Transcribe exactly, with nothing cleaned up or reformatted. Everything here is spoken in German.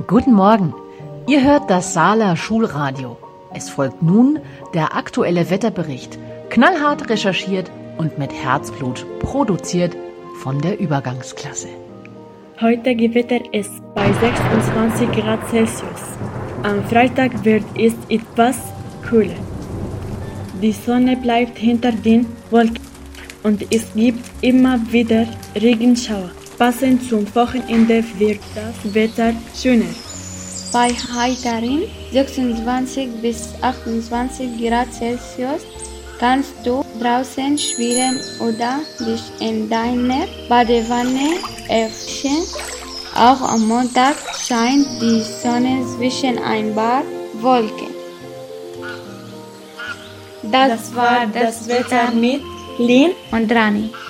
Guten Morgen, ihr hört das Saaler Schulradio. Es folgt nun der aktuelle Wetterbericht, knallhart recherchiert und mit Herzblut produziert von der Übergangsklasse. Heute Gewitter ist bei sechsundzwanzig Grad Celsius. Am Freitag wird es etwas kühler. Die Sonne bleibt hinter den Wolken und es gibt immer wieder Regenschauer. Passend zum Wochenende wird das Wetter schöner. Bei heiteren sechsundzwanzig bis achtundzwanzig Grad Celsius kannst du draußen spielen oder dich in deiner Badewanne erfrischen. Auch am Montag scheint die Sonne zwischen ein paar Wolken. Das war das Wetter mit Lin und Rani.